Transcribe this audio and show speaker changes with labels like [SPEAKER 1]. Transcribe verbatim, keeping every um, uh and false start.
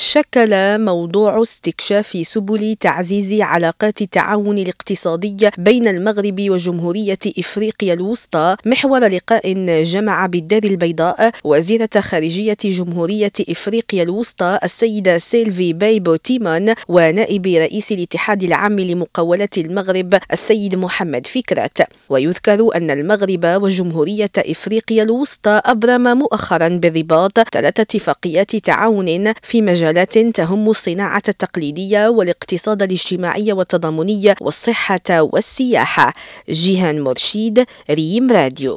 [SPEAKER 1] شكل موضوع استكشاف سبل تعزيز علاقات التعاون الاقتصادي بين المغرب وجمهورية إفريقيا الوسطى محور لقاء جمع بالدار البيضاء وزيرة خارجية جمهورية إفريقيا الوسطى السيدة سيلفي بايبو تيمون ونائب رئيس الاتحاد العام لمقاولات المغرب السيد محمد فكرت. ويذكر أن المغرب وجمهورية إفريقيا الوسطى أبرم مؤخرا بالرباط ثلاث اتفاقيات تعاون في مجالات تهم الصناعة التقليدية والاقتصاد الاجتماعي والتضامني والصحة والسياحة. جيهان مرشيد، ريم راديو.